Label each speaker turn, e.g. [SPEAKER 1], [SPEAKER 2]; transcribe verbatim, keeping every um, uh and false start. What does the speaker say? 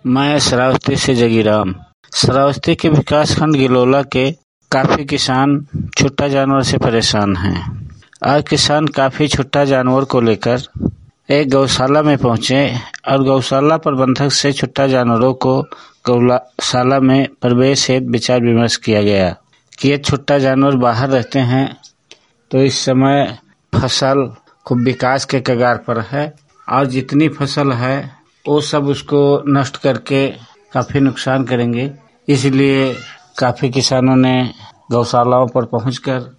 [SPEAKER 1] मैं श्रावस्ती से जगीराम। श्रावस्ती के विकास खंड गिलोला के काफी किसान छुट्टा जानवर से परेशान हैं। आज किसान काफी छुट्टा जानवर को लेकर एक गौशाला में पहुंचे और गौशाला प्रबंधक से छुट्टा जानवरों को गौशाला में प्रवेश हेतु विचार विमर्श किया गया कि ये छुट्टा जानवर बाहर रहते हैं तो इस समय फसल खूब विकास के कगार पर है और जितनी फसल है वो सब उसको नष्ट करके काफी नुकसान करेंगे। इसलिए काफी किसानों ने गौशालाओं पर पहुंचकर